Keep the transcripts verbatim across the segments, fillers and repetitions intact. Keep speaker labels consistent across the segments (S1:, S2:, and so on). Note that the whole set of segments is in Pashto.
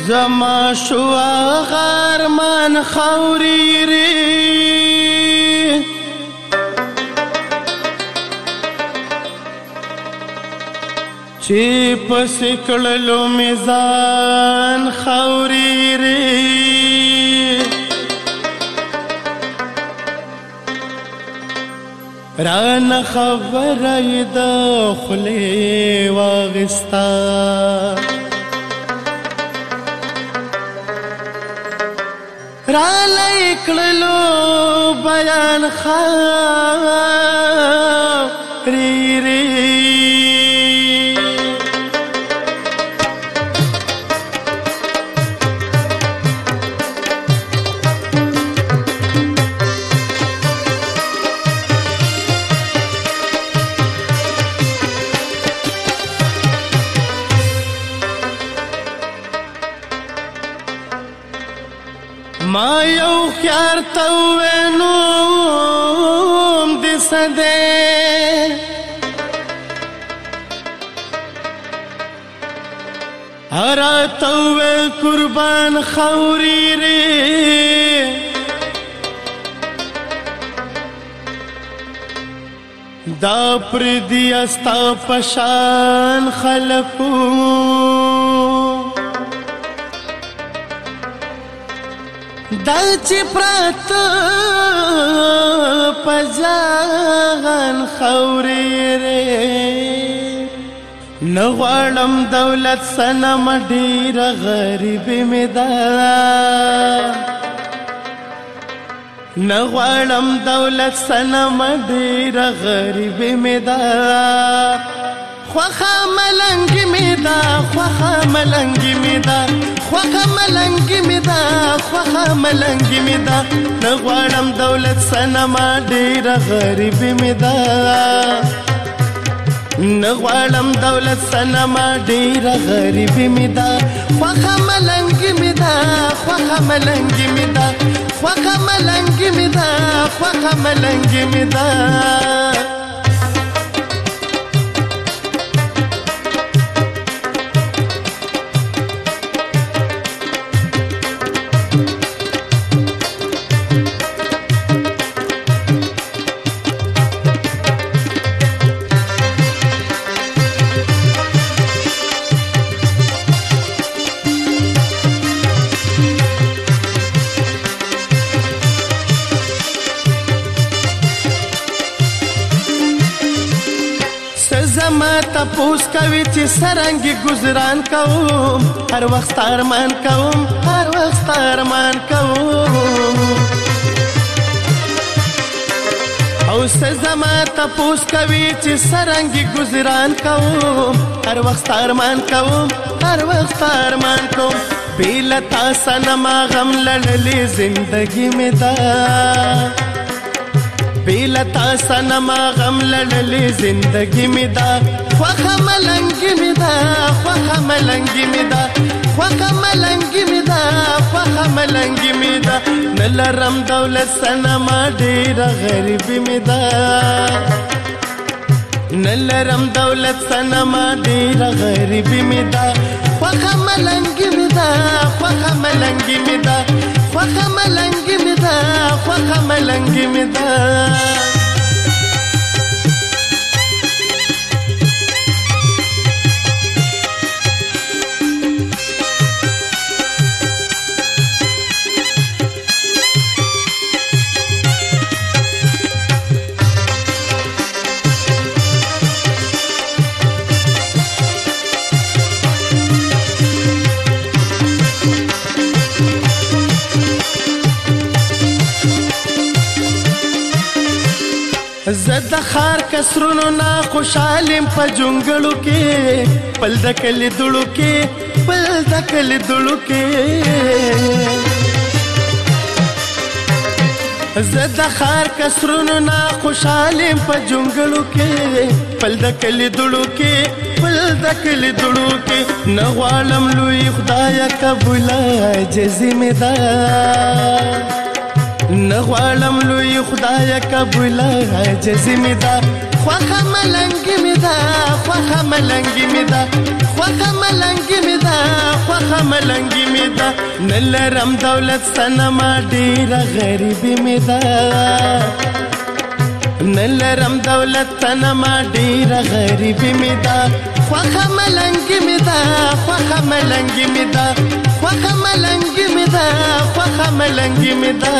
S1: زما شو غرمان خوريري چی پس کړلو میزان خوريري ران خبره د خلی واغستا را لیکلو بیان خوريري ما یو خیار توینوم دی سده هرا توی قربان خوريري دا پردی استا پشان خلقو دا چی پرات پجان خوريري نغوالم دولت سنم ډیر غریب مدا نغوالم دولت سنم ډیر غریب مدا خوخه ملنګ مدا خوخه ملنګ مدا خوخه ملنګ مدا خوخه ملنګ مدا نغوالم دولت سنم ډیر غریب مدا نغوالم دولت سنم ډیر غریب مدا خوخه ملنګ مدا خوخه ملنګ مدا خوخه ملنګ مدا خوخه ملنګ مدا زما تپوس کوي چې سرنګي گزاران کوم هر وخت ارمان کوم هر وخت ارمان کوم او زما تپوس کوي چې سرنګي گزاران کوم هر وخت ارمان کوم هر وخت ارمان کوم بیل تا سنما غم لړلې زندگی می دا بیل تا سنما غم لړلې زندگی می دا خوخه ملنګ می دا خوخه ملنګ می دا خوخه ملنګ می دا خوخه ملنګ می دا نلرم دولت سنما ډیر غریب می دا نلرم دولت سنما ډیر غریب می دا خوخه ملنګ می دا خوخه ملنګ می دا خوخه ملنګ می دا خوخه ملنګ می دا زد خار کسرونو نا خوشالم په جونګړو کې پل د کلی دړو کې پل د کلی دړو کې زد خار کسرونو نا خوشالم په جونګړو کې پل د کلی دړو کې پل د کلی دړو کې نغوالم لوی خدای قبول جزم دا نغوالم لوی خدای قبول جزم دا خوخه ملنګ می دا خوخه ملنګي می دا خوخه ملنګي می دا خوخه ملنګي می دا نلرم دولت سنما ډیره غریبي می دا نلرم دولت سنما ډیره غریبي می دا خوخه ملنګي می دا خوخه ملنګي می دا خوخه ملنګي می دا خوخه ملنګي می دا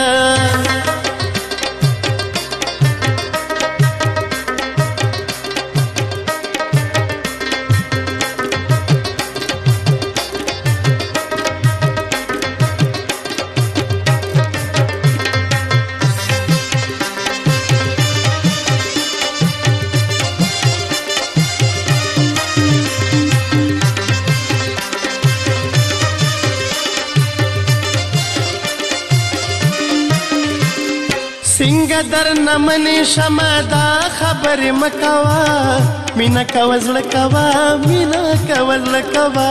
S1: څنګه در نمنې شمه دا خبرې مه کوه مینه کوه زړه کوه مینه کوه زړه کوه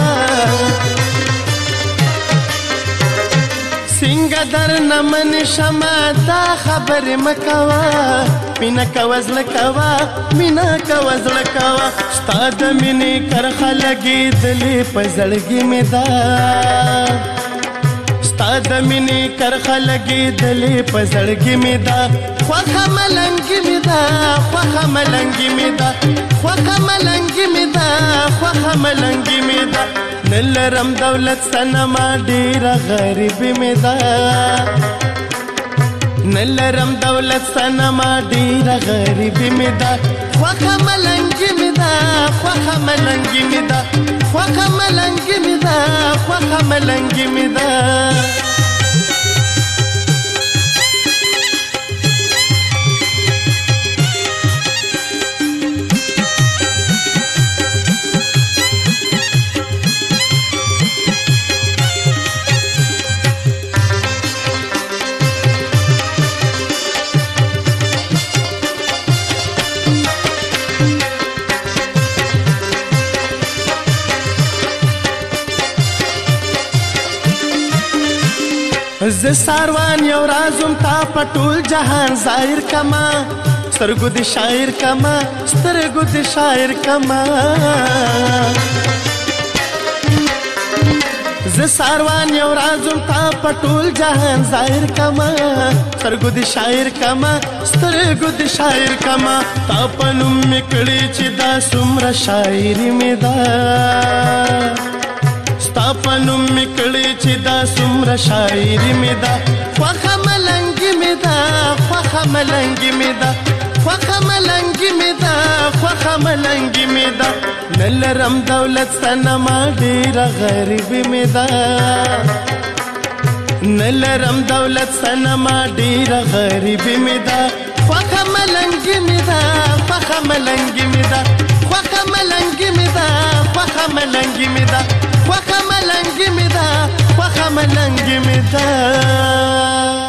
S1: څنګه در نمنې شمه دا خبرې مه کوه مینه کوه زړه کوه مینه کوه زړه کوه ستا د مینې کرښه لګېدلې په زړګي مې ده ستا د مینې کرښه لګېدلې په زړګي مې ده خوښه ملنګي مې ده خوښه ملنګي مې ده خوښه ملنګي مې ده خوښه ملنګي مې ده نه لرم دولت صنما ډېره غریبي مې ده نه لرم دولت صنما ډېره غریبي مې ده خوښه ملنګي مې ده خوښه ملنګي مې ده خوښه ملنګي مې ده خوښه ملنګي مې ده ز ساروان یو رازم تا پټول جهان ظاهر کما سترګو د شاعر کما سترګو د شاعر کما ز ساروان یو رازم تا پټول جهان ظاهر کما سترګو د شاعر کما سترګو د شاعر کما تا پنوم میکړي چې دا څومره شاعري مې ده ستا پنوم میکړي چې دا څومره شاعري مې ده خوښه ملنګي مې ده خوښه ملنګي مې ده خوښه ملنګي مې ده خوښه ملنګي مې ده نه لرم دولت صنما ډېره غریبي مې ده نه لرم دولت صنما ډېره غریبي مې ده خوښه ملنګي مې ده خوښه ملنګي مې ده خوښه ملنګي مې ده خوښه ملنګي مې ده خوښه ملنګي مې ده خوښه ملنګي مې ده